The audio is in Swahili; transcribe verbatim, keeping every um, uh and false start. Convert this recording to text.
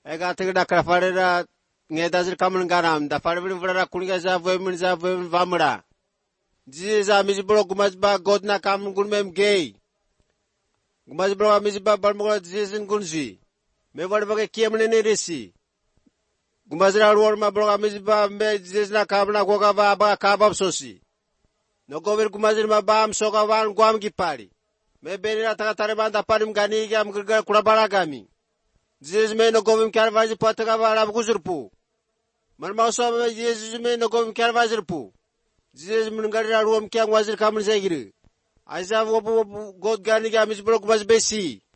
ega tigda krafarera ngedazir kamun ganam da farvin vrara kuninga za vemin za vemin vamra jiza mizbro gumazba godna kamun gunmem gay gumazbro mizba balmola jizin gunzi me varvage kiemne ne resi gumazra ruor ma bro mizba me jizna kamna goga ba ba kabab sosi no gover gumazir ma bam soga wan gwam gipali me benira ta tare banda parim gani gam gurga kurabara gami jiz me no govim karvaji pataga wala guzurpu man mauso me jiz me no govim karvaji pu jiz mun garra ruom kyang wazir kamun zegiri aiza wo god gani gam is bro gumaz besi